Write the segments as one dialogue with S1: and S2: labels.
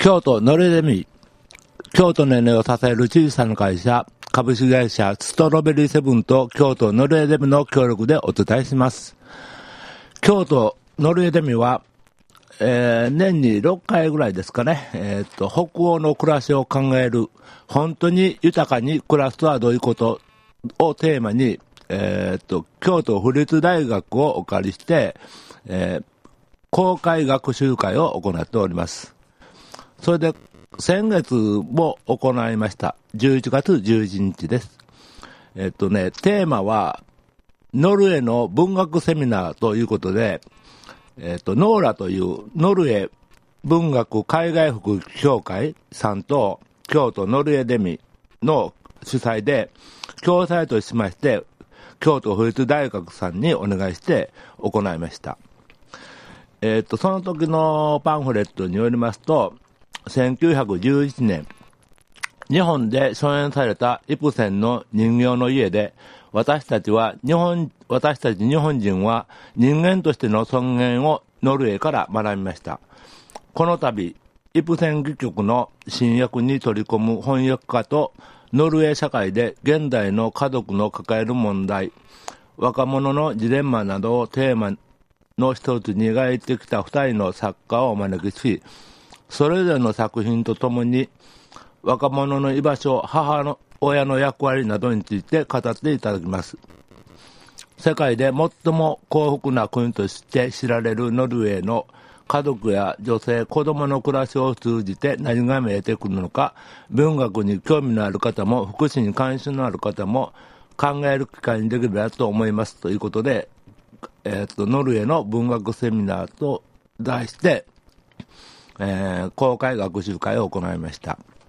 S1: 京都ノルデミ、京都の根を支える小さな会社、株式会社ストロベリーセブンと京都ノルエデミの協力でお伝えします。京都ノルエデミは、年に6回ぐらいですかね、北欧の暮らしを考える、本当に豊かに暮らすとはどういうことをテーマに、京都府立大学をお借りして、公開学習会を行っております。それで先月も行いました。11月11日です。テーマはノルウェーの文学セミナーということで、ノーラというノルウェー文学海外服協会さんと京都ノルウェーデミの主催で、共催としまして京都府立大学さんにお願いして行いました。その時のパンフレットによりますと、1911年、日本で初演されたイプセンの人形の家で、私たち日本人は人間としての尊厳をノルウェーから学びました。この度、イプセン戯曲の新訳に取り込む翻訳家と、ノルウェー社会で現代の家族の抱える問題、若者のジレンマなどをテーマの一つに描いてきた二人の作家をお招きし、それぞれの作品とともに若者の居場所、母親の役割などについて語っていただきます。世界で最も幸福な国として知られるノルウェーの家族や女性、子供の暮らしを通じて何が見えてくるのか、文学に興味のある方も福祉に関心のある方も考える機会にできればと思いますということで、ノルウェーの文学セミナーと題して公開学習会を行いました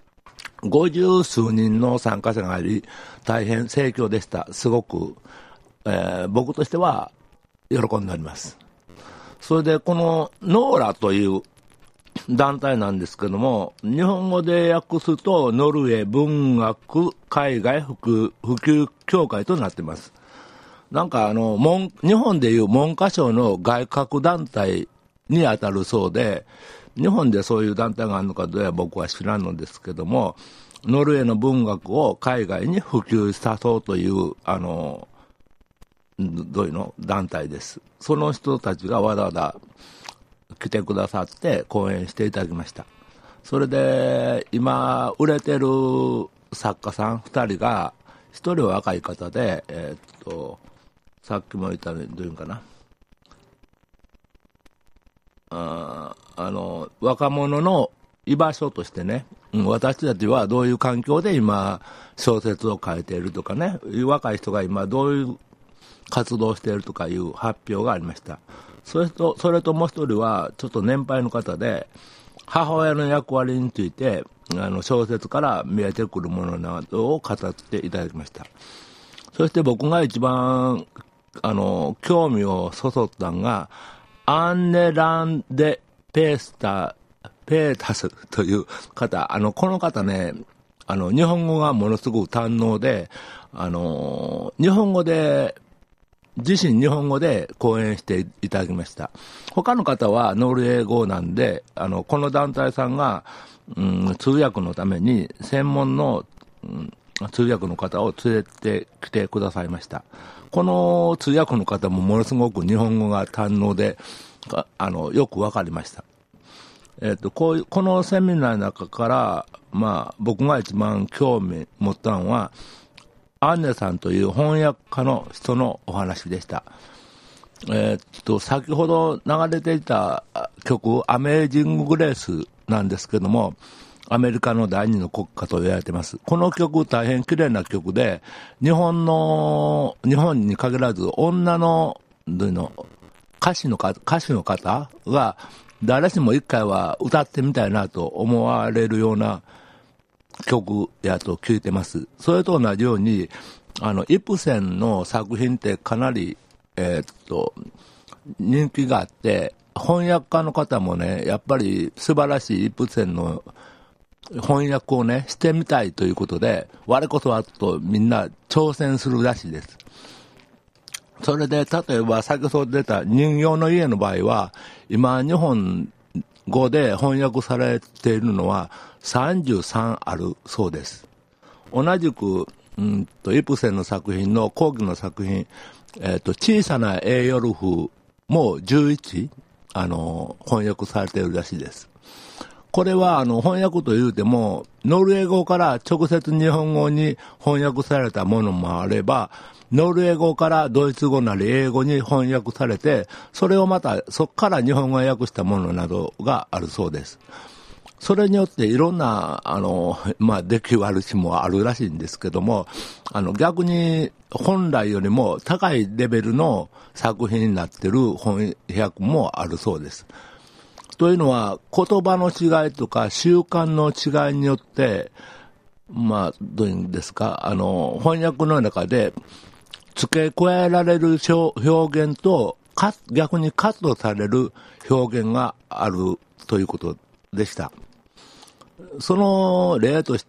S1: 。50数人の参加者があり、大変盛況でした。すごく、僕としては喜んでおります。それでこのノーラという団体なんですけども、日本語で訳すとノルウェー文学海外普及協会となっています。なんか日本でいう文科省の外郭団体にあたるそうで、日本でそういう団体があるのかどうや僕は知らんのですけども、ノルウェーの文学を海外に普及さそうというどういうの団体です。その人たちがわざわざ来てくださって講演していただきました。それで今売れてる作家さん2人が、1人は若い方で、さっきも言ったようにどういうかな、若者の居場所としてね、私たちはどういう環境で今小説を書いているとかね、若い人が今どういう活動をしているとかいう発表がありました。それともう一人はちょっと年配の方で、母親の役割について小説から見えてくるものなどを語っていただきました。そして僕が一番興味をそそったのが、アンネ・ランデ・ペータスという方、この方ね、日本語がものすごく堪能で、自身日本語で講演していただきました。他の方はノルウェー語なんで、この団体さんが、通訳のために専門の、通訳の方を連れてきてくださいました。この通訳の方もものすごく日本語が堪能で、よくわかりました。このセミナーの中から、僕が一番興味持ったのは、アンネさんという翻訳家の人のお話でした。先ほど流れていた曲、アメージング・グレースなんですけども、アメリカの第二の国歌と言われています。この曲、大変綺麗な曲で、日本に限らず、女の歌手の方が誰しも一回は歌ってみたいなと思われるような曲やと聞いてます。それと同じように、イプセンの作品ってかなり、人気があって、翻訳家の方もね、やっぱり素晴らしいイプセンの翻訳をね、してみたいということで、我こそはとみんな挑戦するらしいです。それで、例えば先ほど出た人形の家の場合は、今日本語で翻訳されているのは33あるそうです。同じく、イプセンの作品の後期の作品、小さなエーヨルフも11、翻訳されているらしいです。これは翻訳というても、ノルウェー語から直接日本語に翻訳されたものもあれば、ノルウェー語からドイツ語なり英語に翻訳されて、それをまたそこから日本語に訳したものなどがあるそうです。それによっていろんな、出来悪しもあるらしいんですけども、逆に本来よりも高いレベルの作品になっている翻訳もあるそうです。というのは、言葉の違いとか習慣の違いによって、どういうんですか、翻訳の中で付け加えられる表現と、逆にカットされる表現があるということでした。その例として、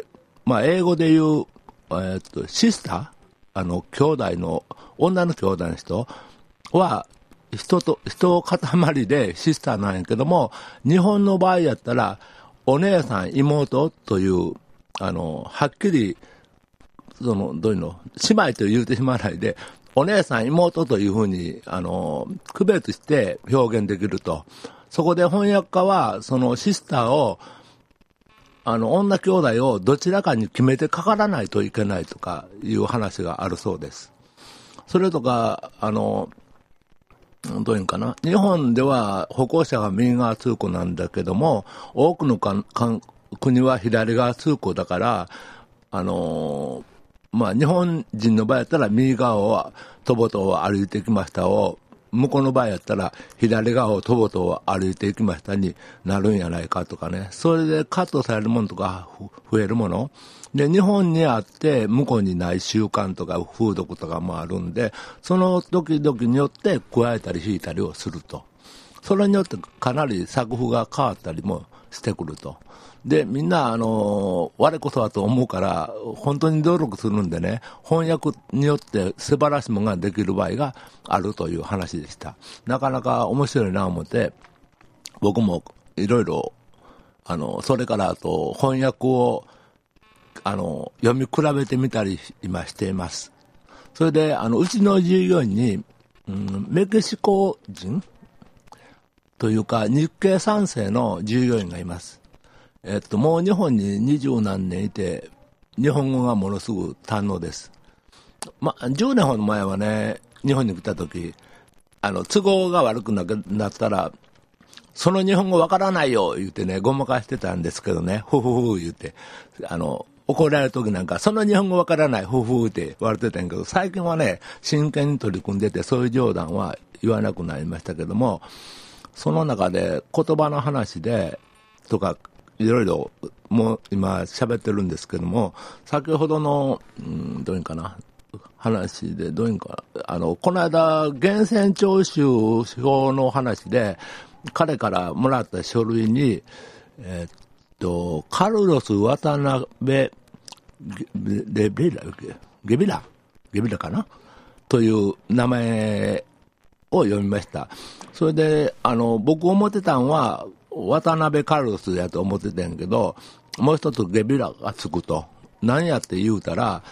S1: 英語で言う、シスター、兄弟の、女の兄弟の人は、人塊でシスターなんやけども、日本の場合やったら、お姉さん、妹という、はっきり、どういうの、姉妹と言うてしまわないで、お姉さん、妹というふうに、区別して表現できると。そこで翻訳家は、そのシスターを、女兄弟をどちらかに決めてかからないといけないとかいう話があるそうです。それとか、どういうんかな。日本では歩行者が右側通行なんだけども、多くの国は左側通行だから、日本人の場合やったら右側をとぼとぼ歩いてきましたを、向こうの場合やったら左側をとぼとぼ歩いていきましたになるんやないかとかね。それでカットされるものとか増えるもの。で、日本にあって向こうにない習慣とか風俗とかもあるんで、その時々によって加えたり引いたりをすると。それによってかなり作風が変わったりもしてくると。で、みんな、我こそはと思うから、本当に努力するんでね、翻訳によって素晴らしいものができる場合があるという話でした。なかなか面白いなと思って、僕もいろいろ、それからあと翻訳を、読み比べてみたり今しています。それで、うちの従業員に、メキシコ人というか、日系3世の従業員がいます。もう日本に20何年いて、日本語がものすごく堪能です。10年ほど前はね、日本に来た時、都合が悪くなったら、その日本語わからないよ言ってね、ごまかしてたんですけどね、ふふふ言って、怒られる時なんか、その日本語わからない、ふふふって言われてたんやけど、最近はね、真剣に取り組んでて、そういう冗談は言わなくなりましたけども、その中で言葉の話で、とか、いろいろもう今喋ってるんですけども、先ほどの、どういうんかな、話で、どういうんか、この間、源泉徴収票の話で、彼からもらった書類に、カルロス渡辺ゲビラかなという名前を読みました。それで、僕思ってたんは、渡辺カルロスやと思ってたんやけど、もう一つゲビラがつくと。何やって言うたら、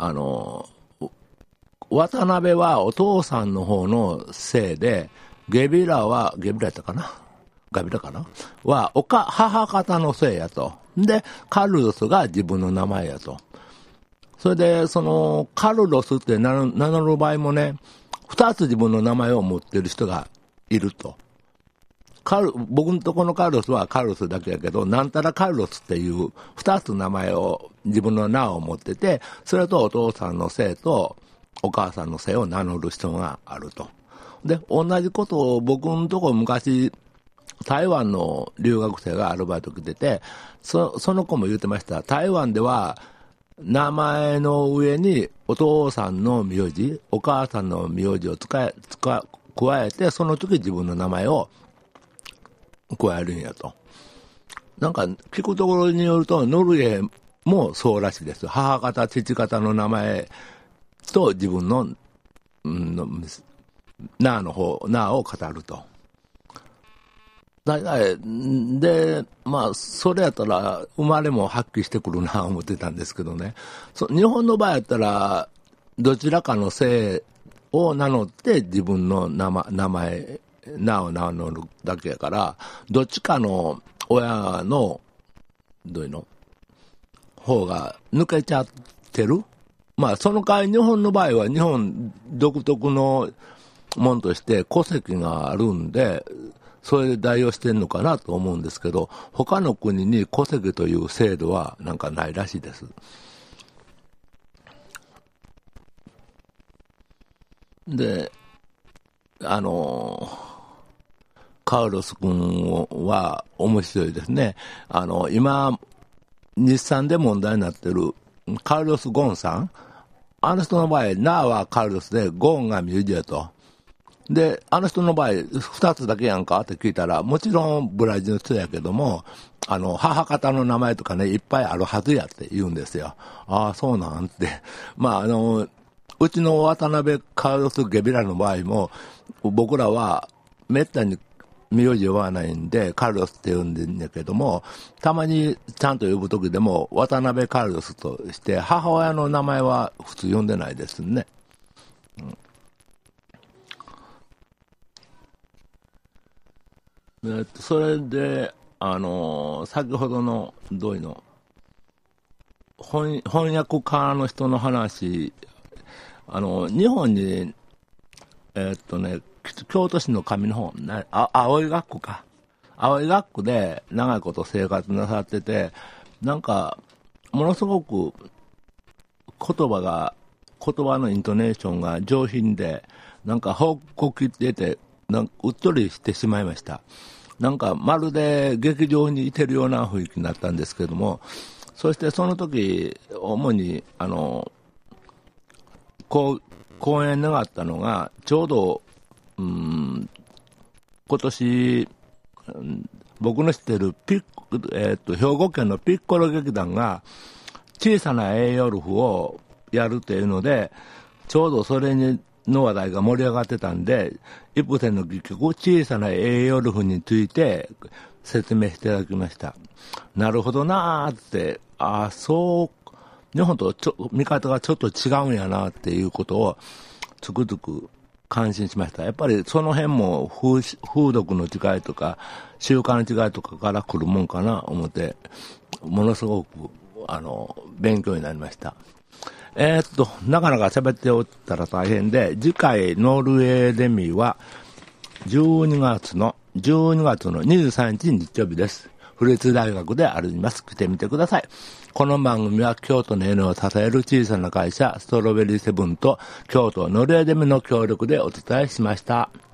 S1: 渡辺はお父さんの方のせいで、ゲビラやったかなガビラかなは、母方のせいやと。で、カルロスが自分の名前やと。それで、カルロスって名乗る場合もね、二つ自分の名前を持ってる人がいると。僕のとこのカルロスはカルロスだけやけど、なんたらカルロスっていう二つ名前を、自分の名を持ってて、それとお父さんの姓とお母さんの姓を名乗る人があると。で、同じことを僕のとこ昔、台湾の留学生がアルバイト来てて、その子も言ってました。台湾では、名前の上にお父さんの名字、お母さんの名字を加えて、その時自分の名前を加えるんやと。なんか聞くところによると、ノルウェーもそうらしいです。母方、父方の名前と自分の、名を語ると。 大体、で、まあ、それやったら、生まれも発揮してくるな、思ってたんですけどね。日本の場合やったら、どちらかの姓を名乗って自分の名前、名を名乗るだけやから、どっちかの親の、どういうの方が抜けちゃってる。まあ、その代わり日本の場合は日本独特のもんとして戸籍があるんで、それで代用してんのかなと思うんですけど、他の国に戸籍という制度はなんかないらしいです。で、カウロス君は面白いですね。今、日産で問題になってるカルロス・ゴーンさん。あの人の場合、ナーはカルロスで、ゴーンがミュージアと。で、あの人の場合、二つだけやんかって聞いたら、もちろんブラジルの人やけども、母方の名前とかね、いっぱいあるはずやって言うんですよ。ああ、そうなんって。まあ、うちの渡辺カルロス・ゲビラの場合も、僕らはめったに名字はないんで、カルロスって呼んでんだけども、たまにちゃんと呼ぶときでも、渡辺カルロスとして、母親の名前は普通呼んでないですね。それで、先ほどの、どういうの、翻訳家の人の話、日本に、京都市の上の方、葵学区か。葵学区で長いこと生活なさってて、なんか、ものすごく言葉のイントネーションが上品で、なんか報告ってて、なんかうっとりしてしまいました。なんかまるで劇場にいてるような雰囲気になったんですけども、そしてその時、主に、講演願ったのが、ちょうど、今年、僕の知ってる兵庫県のピッコロ劇団が小さな栄養ルフをやるというので、ちょうどそれの話題が盛り上がってたんで、イプセンの戯曲、小さな栄養ルフについて説明していただきました。なるほどなーって、そう、日本と見方がちょっと違うんやなっていうことをつくづく感心しました。やっぱりその辺も風俗の違いとか習慣の違いとかから来るもんかな思って、ものすごく勉強になりました。なかなか喋っておったら大変で、次回ノルウェーデミーは12月の23日日曜日です。府立大学であります。来てみてください。この番組は京都の N を支える小さな会社ストロベリーセブンと京都ノルウェーデミーの協力でお伝えしました。